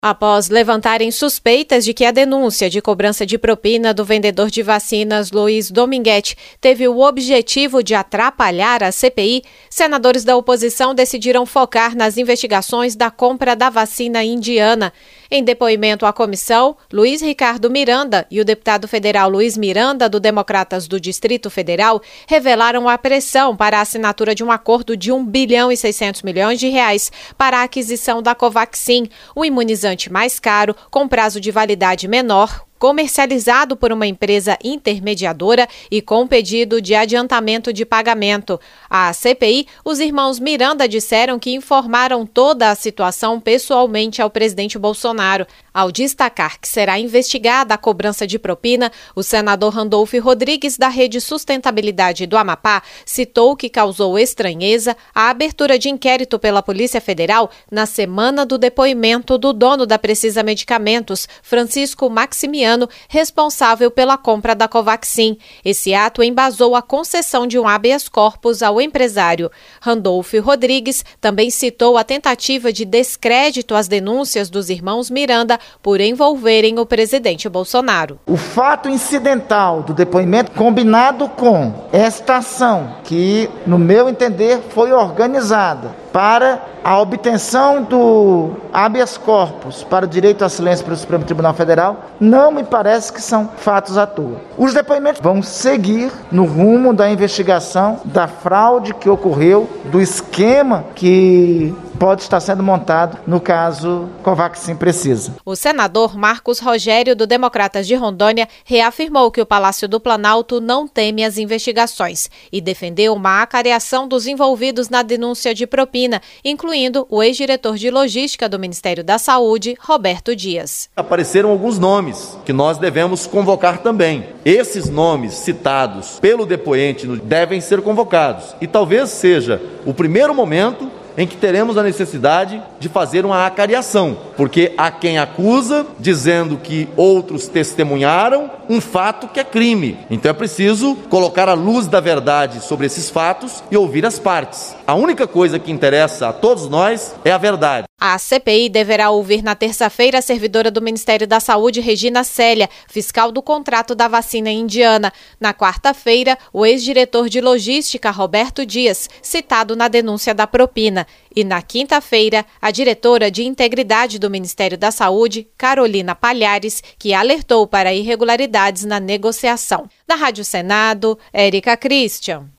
Após levantarem suspeitas de que a denúncia de cobrança de propina do vendedor de vacinas Luiz Dominguete teve o objetivo de atrapalhar a CPI, senadores da oposição decidiram focar nas investigações da compra da vacina indiana. Em depoimento à comissão, Luiz Ricardo Miranda e o deputado federal Luiz Miranda, do Democratas do Distrito Federal, revelaram a pressão para a assinatura de um acordo de R$ 1 bilhão e 600 milhões para a aquisição da Covaxin, o imunizante mais caro, com prazo de validade menor, comercializado por uma empresa intermediadora e com pedido de adiantamento de pagamento. À CPI, os irmãos Miranda disseram que informaram toda a situação pessoalmente ao presidente Bolsonaro. Ao destacar que será investigada a cobrança de propina, o senador Randolfo Rodrigues, da Rede Sustentabilidade do Amapá, citou que causou estranheza a abertura de inquérito pela Polícia Federal na semana do depoimento do dono da Precisa Medicamentos, Francisco Maximiano, responsável pela compra da Covaxin. Esse ato embasou a concessão de um habeas corpus ao empresário. Randolfo Rodrigues também citou a tentativa de descrédito às denúncias dos irmãos Miranda por envolverem o presidente Bolsonaro. O fato incidental do depoimento, combinado com esta ação, que, no meu entender, foi organizada para a obtenção do habeas corpus para o direito ao silêncio pelo Supremo Tribunal Federal, não me parece que são fatos à toa. Os depoimentos vão seguir no rumo da investigação da fraude que ocorreu, do esquema que pode estar sendo montado no caso Covaxin Precisa. O senador Marcos Rogério, do Democratas de Rondônia, reafirmou que o Palácio do Planalto não teme as investigações e defendeu uma acareação dos envolvidos na denúncia de propina, incluindo o ex-diretor de logística do Ministério da Saúde, Roberto Dias. Apareceram alguns nomes que nós devemos convocar também. Esses nomes citados pelo depoente devem ser convocados e talvez seja o primeiro momento em que teremos a necessidade de fazer uma acariação, porque há quem acusa, dizendo que outros testemunharam um fato que é crime. Então é preciso colocar a luz da verdade sobre esses fatos e ouvir as partes. A única coisa que interessa a todos nós é a verdade. A CPI deverá ouvir na terça-feira a servidora do Ministério da Saúde, Regina Célia, fiscal do contrato da vacina indiana. Na quarta-feira, o ex-diretor de logística, Roberto Dias, citado na denúncia da propina. E na quinta-feira, a diretora de integridade do Ministério da Saúde, Carolina Palhares, que alertou para irregularidades na negociação. Da Rádio Senado, Érica Christian.